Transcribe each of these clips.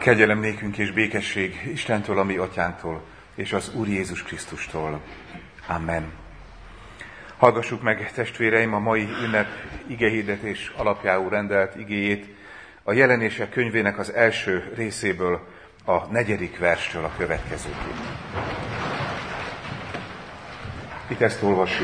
Kegyelem nékünk és békesség Istentől, a mi atyánktól, és az Úr Jézus Krisztustól. Amen. Hallgassuk meg, testvéreim, a mai ünnep igehirdetés alapjául rendelt igéjét a Jelenések könyvének az első részéből, a 4. verstől a következőképp. Itt ezt olvassuk.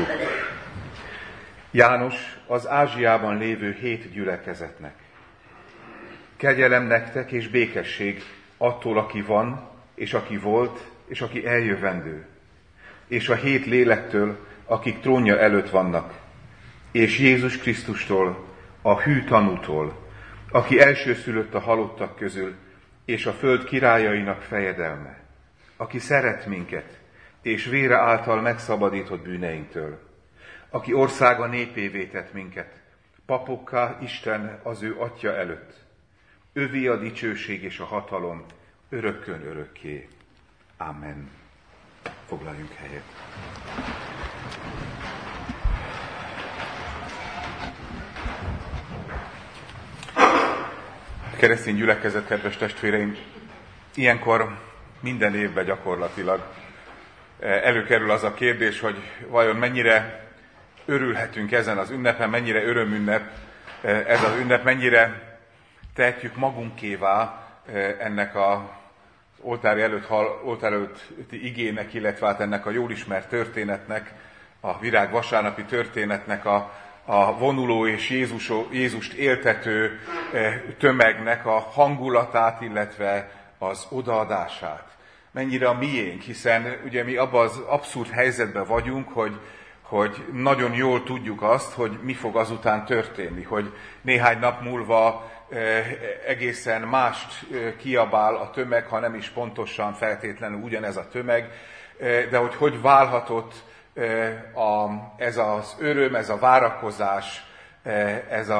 János az Ázsiában lévő 7 gyülekezetnek. Kegyelem nektek és békesség attól, aki van, és aki volt, és aki eljövendő, és a 7 lélektől, akik trónja előtt vannak, és Jézus Krisztustól, a hű tanútól, aki elsőszülött a halottak közül, és a föld királyainak fejedelme, aki szeret minket, és vére által megszabadított bűneinktől, aki országa népévé tett minket, papokká Isten az ő Atya előtt. Övé a dicsőség és a hatalom örökkön örökké. Amen. Foglaljunk helyet. Keresztény gyülekezet, kedves testvéreim, ilyenkor minden évben gyakorlatilag előkerül az a kérdés, hogy vajon mennyire örülhetünk ezen az ünnepen, mennyire örömünnep ez az ünnep, mennyire tehetjük magunkévá ennek az oltár előtti igének, illetve hát ennek a jól ismert történetnek, a virág vasárnapi történetnek, a vonuló és Jézust éltető tömegnek a hangulatát, illetve az odaadását. Mennyire a miénk, hiszen ugye mi abban az abszurd helyzetben vagyunk, hogy nagyon jól tudjuk azt, hogy mi fog azután történni, hogy néhány nap múlva egészen mást kiabál a tömeg, ha nem is pontosan feltétlenül ugyanez a tömeg, de hogy válhatott ez az öröm, ez a várakozás, ez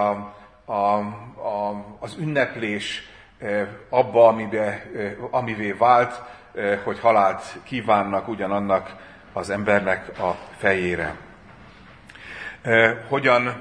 az ünneplés abba, amivé vált, hogy halált kívánnak ugyanannak az embernek a fejére. Hogyan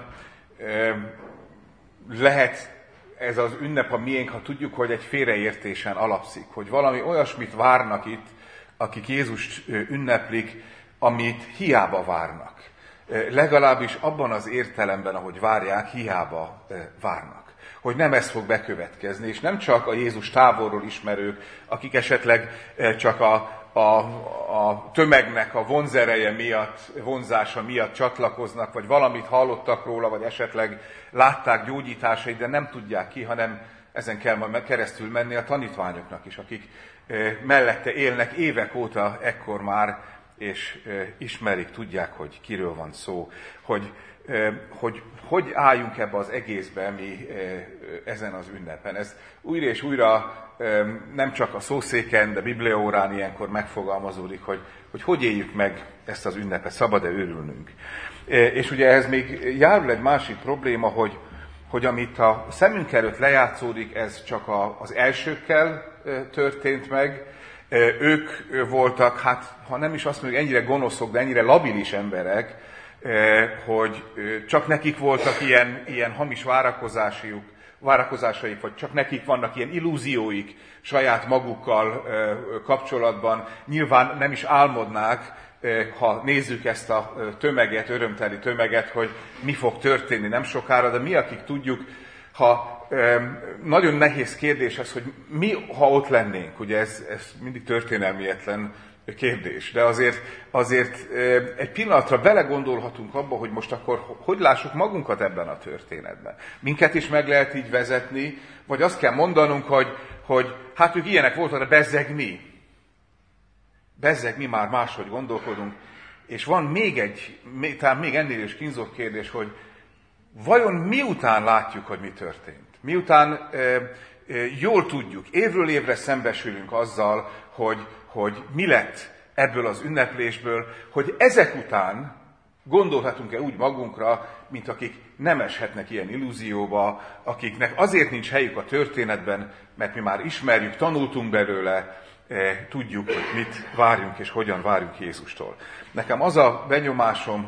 lehet ez az ünnep a miénk, ha tudjuk, hogy egy félreértésen alapszik, hogy valami olyasmit várnak itt, akik Jézust ünneplik, amit hiába várnak. Legalábbis abban az értelemben, ahogy várják, hiába várnak. Hogy nem ez fog bekövetkezni, és nem csak a Jézus távolról ismerők, akik esetleg csak a tömegnek a vonzereje miatt, vonzása miatt csatlakoznak, vagy valamit hallottak róla, vagy esetleg látták gyógyításait, de nem tudják ki, hanem ezen kell majd keresztül menni a tanítványoknak is, akik mellette élnek évek óta ekkor már, és ismerik, tudják, hogy kiről van szó, hogy álljunk ebbe az egészbe mi ezen az ünnepen. Ez újra és újra nem csak a szószéken, de bibliaórán ilyenkor megfogalmazódik, hogy éljük meg ezt az ünnepet, szabad-e örülnünk. És ugye ehhez még járul egy másik probléma, hogy amit a szemünk előtt lejátszódik, ez csak az elsőkkel történt meg. Ők voltak, hát ha nem is azt mondjuk ennyire gonoszok, de ennyire labilis emberek, hogy csak nekik voltak ilyen hamis várakozásaik, vagy csak nekik vannak ilyen illúzióik saját magukkal kapcsolatban. Nyilván nem is álmodnák, ha nézzük ezt a tömeget, örömteli tömeget, hogy mi fog történni nem sokára, de mi, akik tudjuk, nagyon nehéz kérdés ez, hogy mi, ha ott lennénk. Ugye ez mindig történelmietlen kérdés, de azért egy pillanatra belegondolhatunk abba, hogy most akkor hogy lássuk magunkat ebben a történetben. Minket is meg lehet így vezetni, vagy azt kell mondanunk, hogy hát ők ilyenek voltak, de bezzeg mi. Bezzeg mi már máshogy gondolkodunk. És van talán még ennél is kínzó kérdés, hogy vajon miután látjuk, hogy mi történt? Miután jól tudjuk, évről évre szembesülünk azzal, hogy mi lett ebből az ünneplésből, hogy ezek után gondolhatunk-e úgy magunkra, mint akik nem eshetnek ilyen illúzióba, akiknek azért nincs helyük a történetben, mert mi már ismerjük, tanultunk belőle, tudjuk, hogy mit várjunk és hogyan várjunk Jézustól. Nekem az a benyomásom,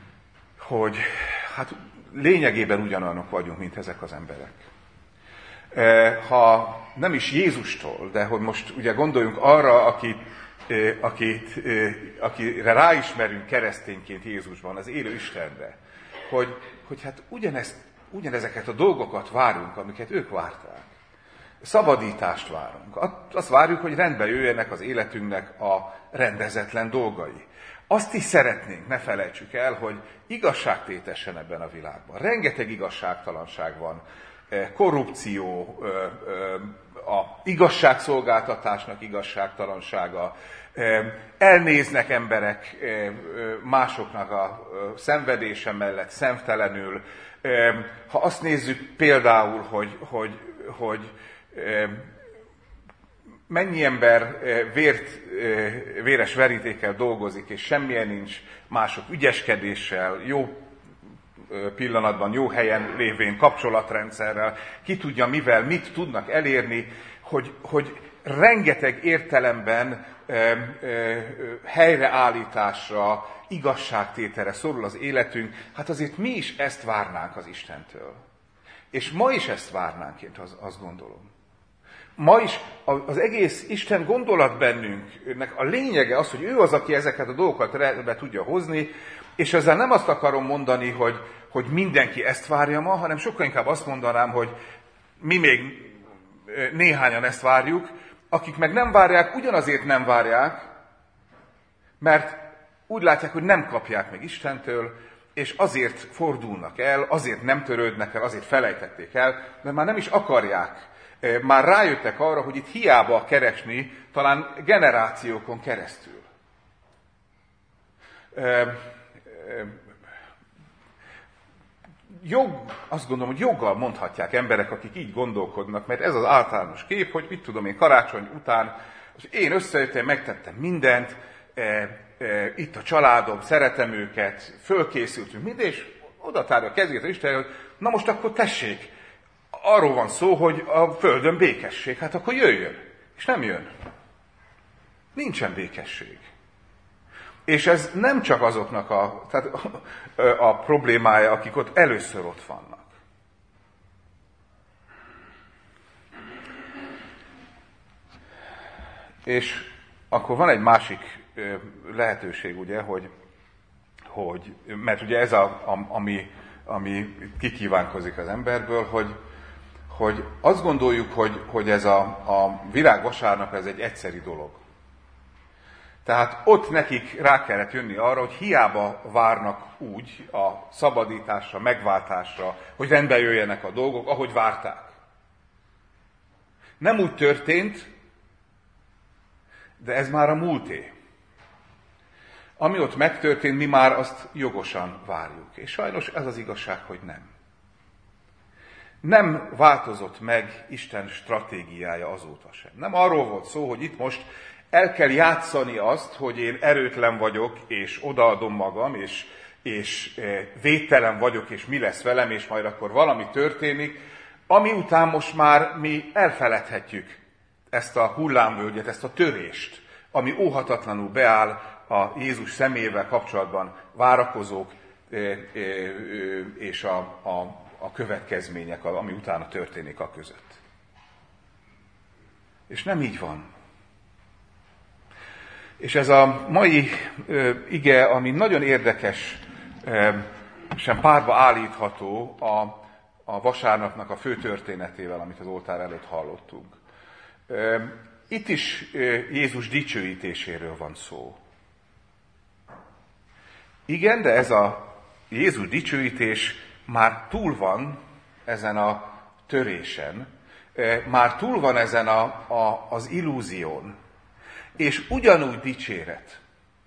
hogy hát lényegében ugyanolyanok vagyunk, mint ezek az emberek. ha nem is Jézustól, de hogy most ugye gondoljunk arra, akire ráismerünk keresztényként Jézusban, az élő Istenre, hogy hát ugyanezeket a dolgokat várunk, amiket ők várták. Szabadítást várunk. Azt várjuk, hogy rendbe jöjjenek az életünknek a rendezetlen dolgai. Azt is szeretnénk, ne felejtsük el, hogy igazságtétesen ebben a világban. Rengeteg igazságtalanság van, korrupció, a igazságszolgáltatásnak igazságtalansága, elnéznek emberek másoknak a szenvedése mellett szemtelenül. Ha azt nézzük például, hogy mennyi ember véres verítékkel dolgozik, és semmilyen nincs, mások ügyeskedéssel, jó pillanatban, jó helyen lévén, kapcsolatrendszerrel, ki tudja mivel, mit tudnak elérni, hogy rengeteg értelemben helyreállításra, igazságtételre szorul az életünk, hát azért mi is ezt várnánk az Istentől. És ma is ezt várnánk, én azt gondolom. Ma is az egész Isten gondolat bennünknek a lényege az, hogy ő az, aki ezeket a dolgokat rendbe tudja hozni, és ezzel nem azt akarom mondani, hogy mindenki ezt várja ma, hanem sokkal inkább azt mondanám, hogy mi még néhányan ezt várjuk, akik meg nem várják, ugyanazért nem várják, mert úgy látják, hogy nem kapják meg Istentől, és azért fordulnak el, azért nem törődnek el, azért felejtették el, mert már nem is akarják. Már rájöttek arra, hogy itt hiába keresni, talán generációkon keresztül. Azt gondolom, hogy joggal mondhatják emberek, akik így gondolkodnak, mert ez az általános kép, hogy mit tudom én, karácsony után, én összejöttem, megtettem mindent, itt a családom, szeretem őket, fölkészültünk minden, és oda tárja a kezét az Isten, hogy na most akkor tessék, arról van szó, hogy a földön békesség, hát akkor jöjjön. És nem jön. Nincsen békesség. És ez nem csak azoknak a problémája, akik ott először ott vannak. És akkor van egy másik lehetőség, ugye, mert ugye ez ami kikívánkozik az emberből, hogy azt gondoljuk, hogy ez a világvasárnap ez egy egyszeri dolog. Tehát ott nekik rá kellett jönni arra, hogy hiába várnak úgy a szabadításra, megváltásra, hogy rendbe jöjjenek a dolgok, ahogy várták. Nem úgy történt, de ez már a múlté. Ami ott megtörtént, mi már azt jogosan várjuk. És sajnos ez az igazság, hogy nem. Nem változott meg Isten stratégiája azóta sem. Nem arról volt szó, hogy itt most el kell játszani azt, hogy én erőtlen vagyok, és odaadom magam, és védtelen vagyok, és mi lesz velem, és majd akkor valami történik, ami után most már mi elfeledhetjük ezt a hullámvölgyet, ezt a törést, ami óhatatlanul beáll a Jézus személyével kapcsolatban várakozók és a következmények, ami utána történik a között. És nem így van. És ez a mai ige, ami nagyon érdekes, sem párba állítható a vasárnapnak a fő történetével, amit az oltár előtt hallottunk. Itt is Jézus dicsőítéséről van szó. Igen, de ez a Jézus dicsőítés már túl van ezen a törésen, már túl van ezen az illúzión, és ugyanúgy dicséret.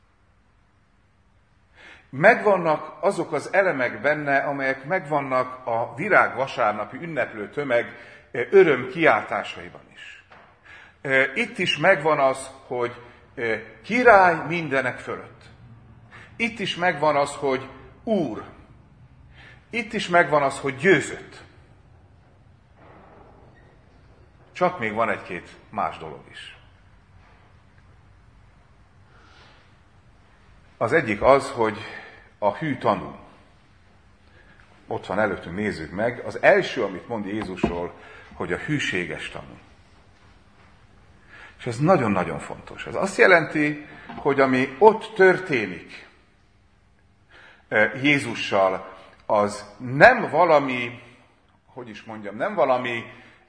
Megvannak azok az elemek benne, amelyek megvannak a virágvasárnapi ünneplő tömeg öröm kiáltásaiban is. Itt is megvan az, hogy király mindenek fölött. Itt is megvan az, hogy Úr. Itt is megvan az, hogy győzött. Csak még van egy-két más dolog is. Az egyik az, hogy a hű tanú. Ott van előttünk, nézzük meg. Az első, amit mond Jézusról, hogy a hűséges tanú. És ez nagyon-nagyon fontos. Ez azt jelenti, hogy ami ott történik Jézussal, az nem valami, nem valami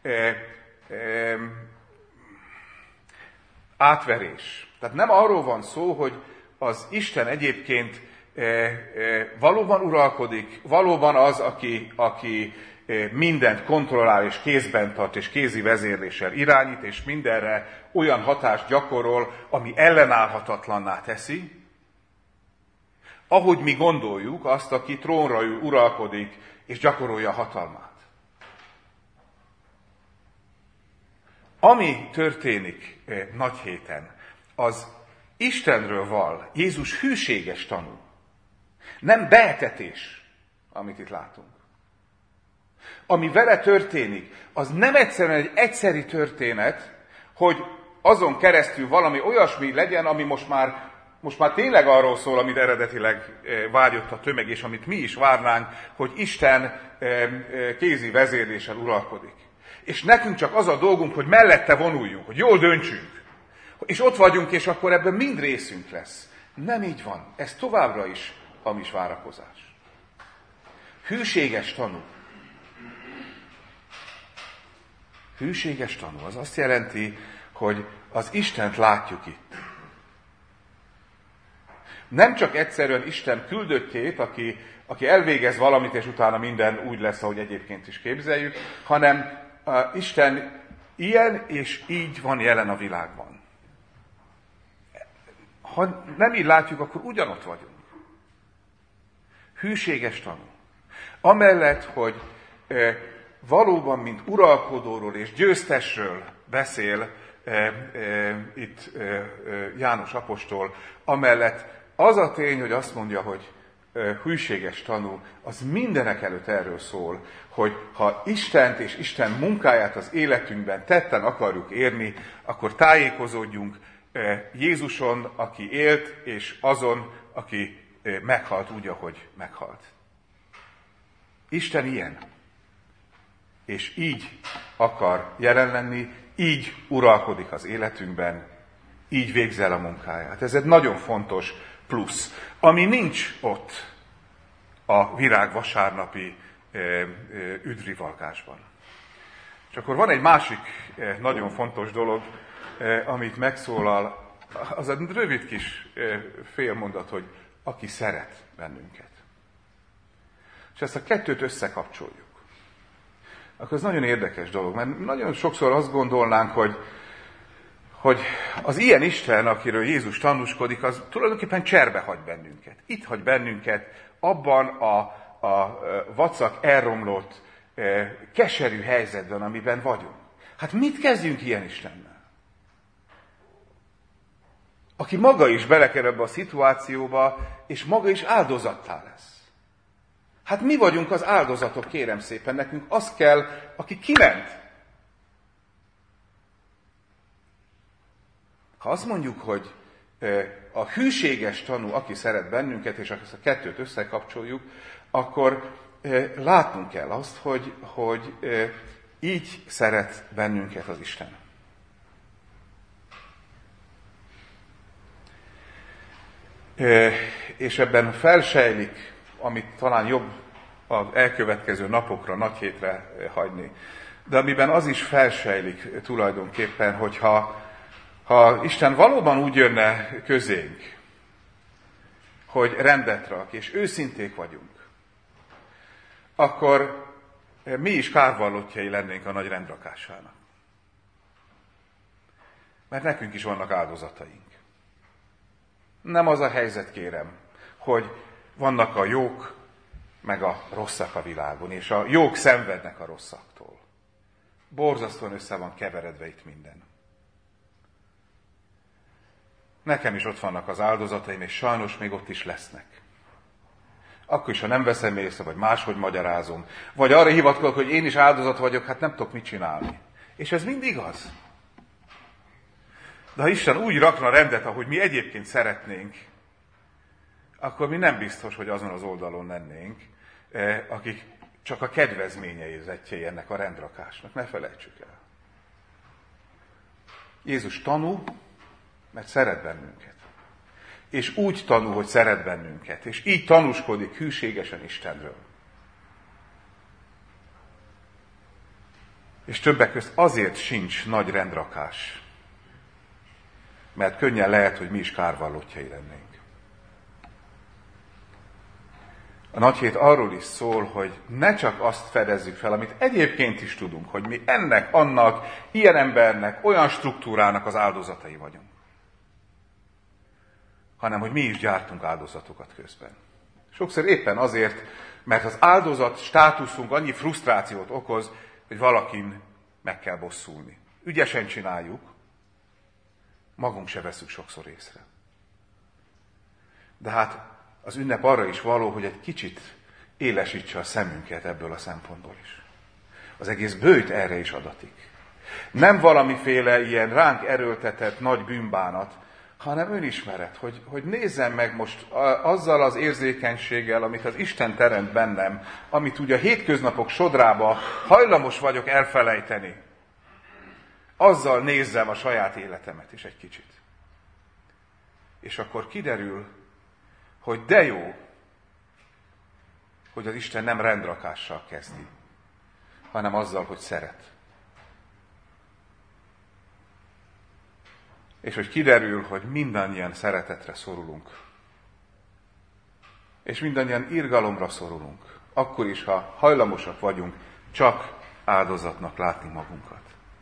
átverés. Tehát nem arról van szó, hogy az Isten egyébként valóban uralkodik, valóban az, aki mindent kontrollál és kézben tart, és kézi vezérléssel irányít, és mindenre olyan hatást gyakorol, ami ellenállhatatlanná teszi, ahogy mi gondoljuk azt, aki trónra ül, uralkodik, és gyakorolja a hatalmát. Ami történik nagy héten, az Istenről val, Jézus hűséges tanú. Nem beetetés, amit itt látunk. Ami vele történik, az nem egyszerűen egy egyszeri történet, hogy azon keresztül valami olyasmi legyen, ami most már tényleg arról szól, amit eredetileg vágyott a tömeg, és amit mi is várnánk, hogy Isten kézi vezérléssel uralkodik. És nekünk csak az a dolgunk, hogy mellette vonuljunk, hogy jól döntsünk. És ott vagyunk, és akkor ebben mind részünk lesz. Nem így van. Ez továbbra is hamis várakozás. Hűséges tanú. Hűséges tanú. Az azt jelenti, hogy az Istent látjuk itt. Nem csak egyszerűen Isten küldöttjét, aki elvégez valamit, és utána minden úgy lesz, ahogy egyébként is képzeljük, hanem Isten ilyen és így van jelen a világban. Ha nem így látjuk, akkor ugyanott vagyunk. Hűséges tanú. Amellett, hogy valóban, mint uralkodóról és győztesről beszél itt János apostol, amellett az a tény, hogy azt mondja, hogy hűséges tanú, az mindenek előtt erről szól, hogy ha Istent és Isten munkáját az életünkben tetten akarjuk érni, akkor tájékozódjunk Jézuson, aki élt, és azon, aki meghalt úgy, ahogy meghalt. Isten ilyen. És így akar jelen lenni, így uralkodik az életünkben, így végzel a munkáját. Ez egy nagyon fontos plusz, ami nincs ott a virágvasárnapi üdvrivalgásban. És akkor van egy másik nagyon fontos dolog, amit megszólal, az a rövid kis félmondat, hogy aki szeret bennünket. És ezt a kettőt összekapcsoljuk. Akkor ez nagyon érdekes dolog, mert nagyon sokszor azt gondolnánk, hogy az ilyen Isten, akiről Jézus tanúskodik, az tulajdonképpen cserbe hagy bennünket. Itt hagy bennünket abban a vacak elromlott, keserű helyzetben, amiben vagyunk. Hát mit kezdjünk ilyen Istennel? Aki maga is belekerül ebbe a szituációba, és maga is áldozattá lesz. Hát mi vagyunk az áldozatok, kérem szépen, nekünk az kell, aki kiment. Ha azt mondjuk, hogy a hűséges tanú, aki szeret bennünket, és ezt a kettőt összekapcsoljuk, akkor látnunk kell azt, hogy így szeret bennünket az Isten. És ebben felsejlik, amit talán jobb az elkövetkező napokra, nagy hétre hagyni, de amiben az is felsejlik tulajdonképpen, hogyha Isten valóban úgy jönne közénk, hogy rendet rak, és őszinték vagyunk, akkor mi is kárvallottjai lennénk a nagy rendrakásának. Mert nekünk is vannak áldozataink. Nem az a helyzet, kérem, hogy vannak a jók, meg a rosszak a világon, és a jók szenvednek a rosszaktól. Borzasztóan össze van keveredve itt minden. Nekem is ott vannak az áldozataim, és sajnos még ott is lesznek. Akkor is, ha nem veszem észre, vagy máshogy magyarázom, vagy arra hivatkozok, hogy én is áldozat vagyok, hát nem tudok mit csinálni. És ez mind igaz. De ha Isten úgy rakna rendet, ahogy mi egyébként szeretnénk, akkor mi nem biztos, hogy azon az oldalon lennénk, akik csak a kedvezményezettjei ennek a rendrakásnak, ne felejtsük el. Jézus tanul, mert szeret bennünket. És úgy tanul, hogy szeret bennünket. És így tanúskodik hűségesen Istenről. És többek közt azért sincs nagy rendrakás. Mert könnyen lehet, hogy mi is kárvallottjai lennénk. A Nagyhét arról is szól, hogy ne csak azt fedezzük fel, amit egyébként is tudunk, hogy mi ennek, annak, ilyen embernek, olyan struktúrának az áldozatai vagyunk. Hanem, hogy mi is gyártunk áldozatokat közben. Sokszor éppen azért, mert az áldozat státuszunk annyi frusztrációt okoz, hogy valakin meg kell bosszulni. Ügyesen csináljuk, magunk se veszük sokszor észre. De hát az ünnep arra is való, hogy egy kicsit élesítse a szemünket ebből a szempontból is. Az egész böjt erre is adatik. Nem valamiféle ilyen ránk erőltetett nagy bűnbánat, hanem önismeret, hogy nézzem meg most azzal az érzékenységgel, amit az Isten teremt bennem, amit ugye a hétköznapok sodrába hajlamos vagyok elfelejteni. Azzal nézzem a saját életemet is egy kicsit. És akkor kiderül, hogy de jó, hogy az Isten nem rendrakással kezdi, hanem azzal, hogy szeret. És hogy kiderül, hogy mindannyian szeretetre szorulunk. És mindannyian irgalomra szorulunk. Akkor is, ha hajlamosak vagyunk csak áldozatnak látni magunkat.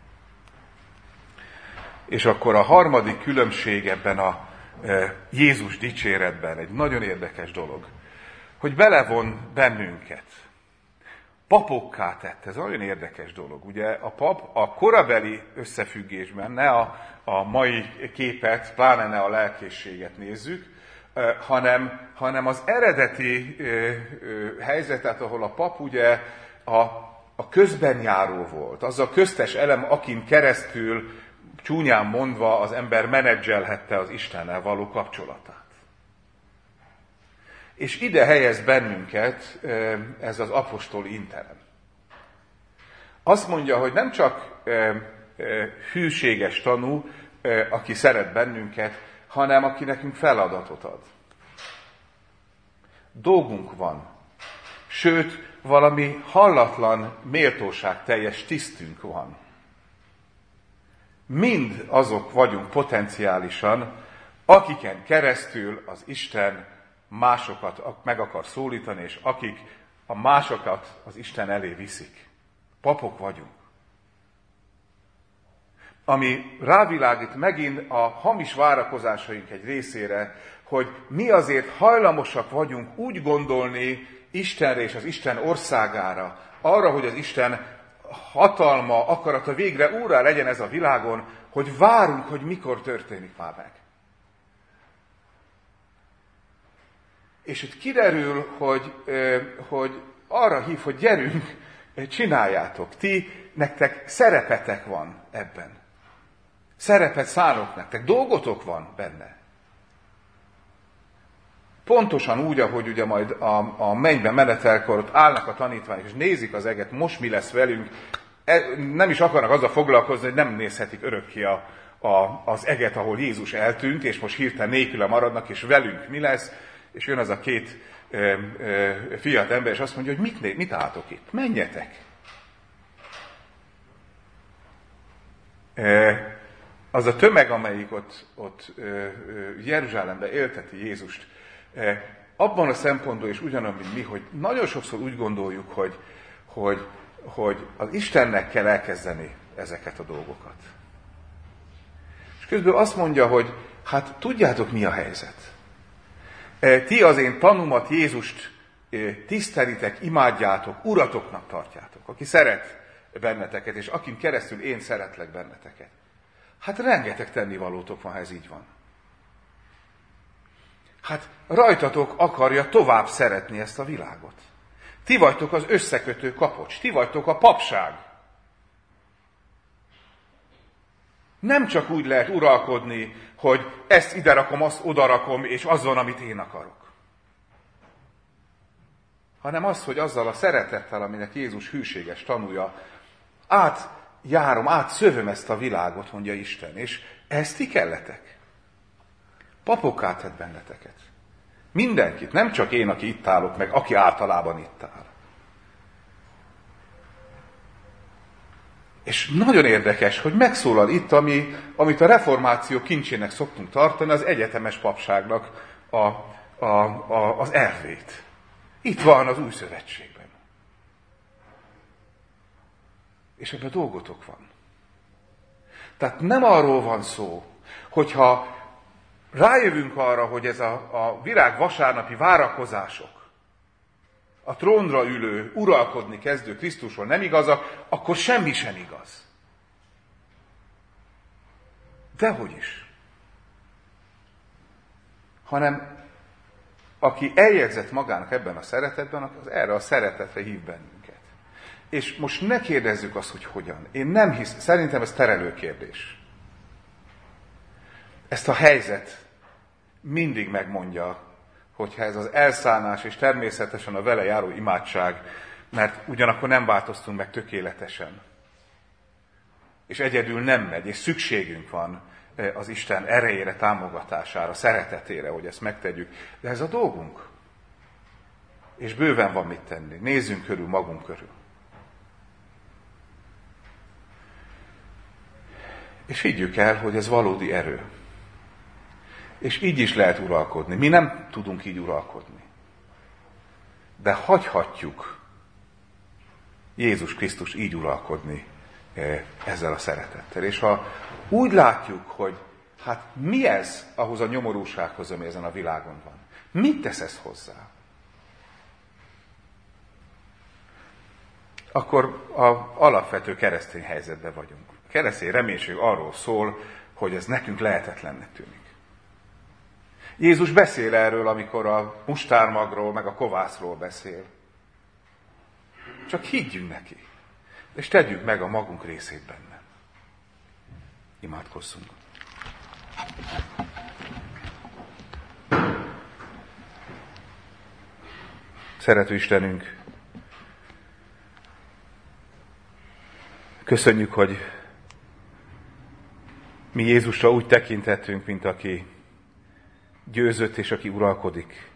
És akkor a harmadik különbség ebben a Jézus dicséretben egy nagyon érdekes dolog, hogy belevon bennünket. Papokká tett, ez olyan érdekes dolog. Ugye a pap a korabeli összefüggésben, ne a mai képet, pláne ne a lelkészséget nézzük, hanem az eredeti helyzetet, ahol a pap ugye a közben járó volt. Az a köztes elem, akin keresztül csúnyán mondva az ember menedzselhette az Istennel való kapcsolatát. És ide helyez bennünket ez az apostoli interem. Azt mondja, hogy nem csak hűséges tanú, aki szeret bennünket, hanem aki nekünk feladatot ad. Dolgunk van. Sőt, valami hallatlan, méltóságteljes tisztünk van. Mind azok vagyunk potenciálisan, akiken keresztül az Isten másokat meg akar szólítani, és akik a másokat az Isten elé viszik. Papok vagyunk. Ami rávilágít megint a hamis várakozásaink egy részére, hogy mi azért hajlamosak vagyunk úgy gondolni Istenre és az Isten országára, arra, hogy az Isten hatalma, akarata végre úrrá legyen ez a világon, hogy várunk, hogy mikor történik már meg. És itt kiderül, hogy arra hív, hogy gyerünk, csináljátok. Nektek szerepetek van ebben. Szerepet szánok nektek, dolgotok van benne. Pontosan úgy, ahogy ugye majd a mennyben menetelkor ott állnak a tanítványok, és nézik az eget, most mi lesz velünk, nem is akarnak azzal foglalkozni, hogy nem nézhetik örökké az eget, ahol Jézus eltűnt, és most hirtelen nélküle maradnak, és velünk mi lesz, és jön az a két fiat ember, és azt mondja, hogy mit álltok itt? Menjetek! Az a tömeg, amelyik ott Jeruzsálemben élteti Jézust, abban a szempontból is ugyanaz, mint mi, hogy nagyon sokszor úgy gondoljuk, hogy az Istennek kell elkezdeni ezeket a dolgokat. És közben azt mondja, hogy hát tudjátok, mi a helyzet. Ti az én tanumat, Jézust tisztelitek, imádjátok, uratoknak tartjátok, aki szeret benneteket, és akin keresztül én szeretlek benneteket. Hát rengeteg tennivalótok van, ha ez így van. Hát rajtatok akarja tovább szeretni ezt a világot. Ti vagytok az összekötő kapocs, ti vagytok a papság. Nem csak úgy lehet uralkodni, hogy ezt ide rakom, azt oda rakom, és az van, amit én akarok. hanem az, hogy azzal a szeretettel, aminek Jézus hűséges tanúja, átszövöm ezt a világot, mondja Isten, és ezt ti kelletek. Papokká tett benneteket. Mindenkit, nem csak én, aki itt állok, meg aki általában itt áll. És nagyon érdekes, hogy megszólal itt, amit a reformáció kincsének szoktunk tartani, az egyetemes papságnak az elvét. Itt van az új szövetségben. És ebben dolgotok van. Tehát nem arról van szó, hogyha rájövünk arra, hogy ez a virág vasárnapi várakozások, a trónra ülő, uralkodni kezdő Krisztusról nem igazak, akkor semmi sem igaz. Dehogy is. Hanem aki eljegyzett magának ebben a szeretetben, az erre a szeretetre hív bennünket. És most ne kérdezzük azt, hogy hogyan. Én nem hiszem, szerintem ez terelő kérdés. Ezt a helyzet mindig megmondja, hogyha ez az elszánás és természetesen a vele járó imádság, mert ugyanakkor nem változtunk meg tökéletesen. És egyedül nem megy, és szükségünk van az Isten erejére, támogatására, szeretetére, hogy ezt megtegyük. De ez a dolgunk. És bőven van mit tenni. Nézzünk körül magunk körül. És higgyük el, hogy ez valódi erő. És így is lehet uralkodni. Mi nem tudunk így uralkodni. De hagyhatjuk Jézus Krisztus így uralkodni ezzel a szeretettel. És ha úgy látjuk, hogy hát mi ez ahhoz a nyomorúsághoz, ami ezen a világon van? Mit tesz ez hozzá? Akkor az alapvető keresztény helyzetben vagyunk. A keresztény reménység arról szól, hogy ez nekünk lehetetlennek tűnik. Jézus beszél erről, amikor a mustármagról, meg a kovászról beszél. Csak higgyünk neki, és tegyük meg a magunk részét benne. Imádkozzunk. Szerető Istenünk, köszönjük, hogy mi Jézusra úgy tekintettünk, mint aki győzött és aki uralkodik.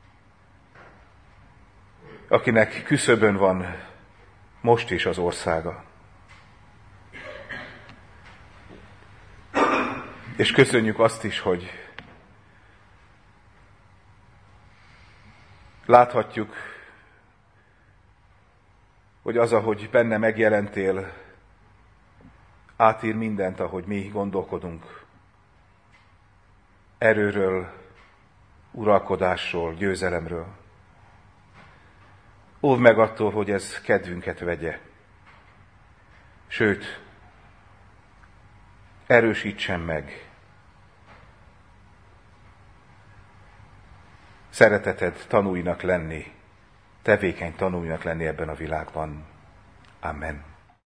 Akinek küszöbön van most is az országa. És köszönjük azt is, hogy láthatjuk, hogy az, ahogy benne megjelentél, átír mindent, ahogy mi gondolkodunk. Erőről, uralkodásról, győzelemről. Óvd meg attól, hogy ez kedvünket vegye. Sőt, erősítsen meg. Szereteted tanúinak lenni, tevékeny tanúinak lenni ebben a világban. Amen.